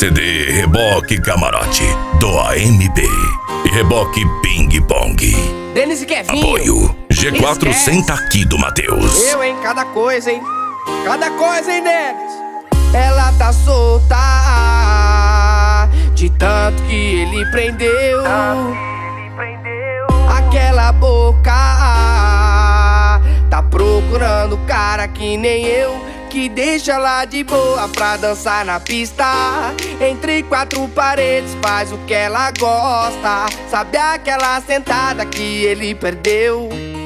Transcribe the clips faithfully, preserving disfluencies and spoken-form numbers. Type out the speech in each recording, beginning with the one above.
C D Reboque Camarote do A M B e Reboque Ping Pong. Denis e Kevinho. Apoio G quatro Senta Aqui do Matheus. Eu, hein? Cada coisa, hein? Cada coisa, hein, Denis? Ela tá solta de tanto que ele prendeu. Aquela boca tá procurando cara que nem eu, que deixa ela de boa pra dançar na pista. Entre quatro paredes faz o que ela gosta. Sabe aquela sentada que ele perdeu?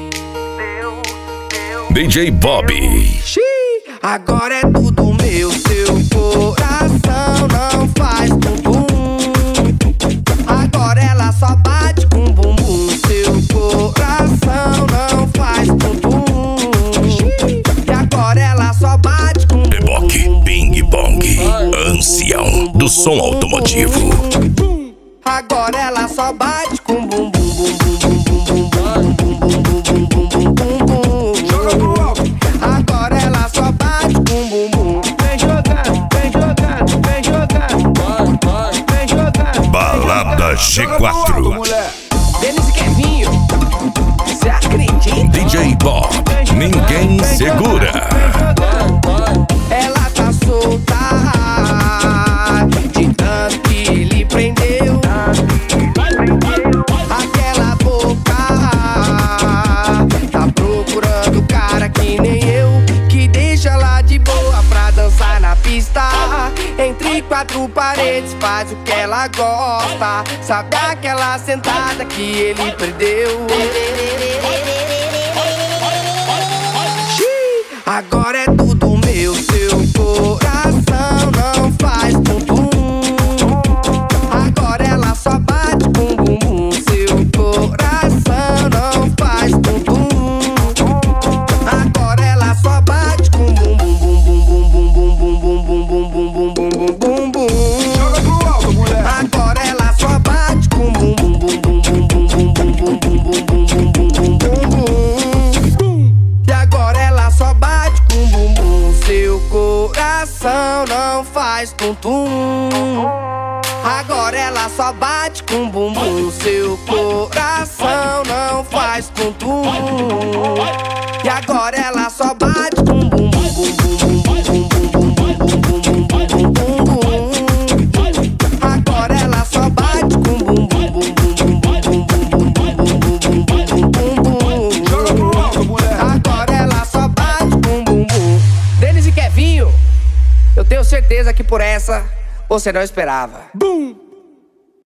D J Bobby. Xiii, agora é tudo meu. Seu coração não faz bumbum. Agora ela só bate com bumbum. Seu coração não faz bumbum. Xiii, e agora ela só bate com Reboque Ping Pong, ancião do som automotivo. Agora ela só bate com bumbum, bumbum, bumbum, bumbum, bumbum, bumbum, bumbum, bumbum. Joga pro alto. Agora ela só bate com bumbum. Vem jogando, vem jogando, vem jogando. Vai, vai, vem jogando. Balada G quatro. Denis e Kevinho, cê acredita? D J Bob, ninguém segura. Ela tá solta de tanto que ele prendeu. Aquela boca tá procurando cara que nem eu, que deixa ela de boa pra dançar na pista. Entre quatro paredes faz o que ela gosta. Sabe aquela sentada que ele perdeu? Agora é tudo meu. Seu coração não faz bumbum. Agora ela só bate com bumbum. Seu coração não faz bumbum. Agora ela só bate com bumbum, bumbum, bumbum, bumbum, bumbum, bumbum, bumbum, bumbum, bumbum. Joga pro alto, mulher. Agora ela só bate com bumbum, bumbum, bumbum, bumbum, bumbum, bumbum, bumbum, bumbum. E agora ela só bate com bumbum. Seu coração não faz tum-tum. Agora ela só bate com bumbum. Seu coração não faz tum-tum. E agora ela só bate com bumbum, bumbum, bumbum, bumbum, bumbum, bumbum, bumbum, bumbum. Agora ela só bate com bumbum, bumbum, bumbum, bumbum, bumbum, bumbum, bumbum, bumbum. Joga pro alto, mulher. Agora ela só bate com bumbum. Denis e Kevinho, eu tenho certeza que por essa você não esperava. Bum!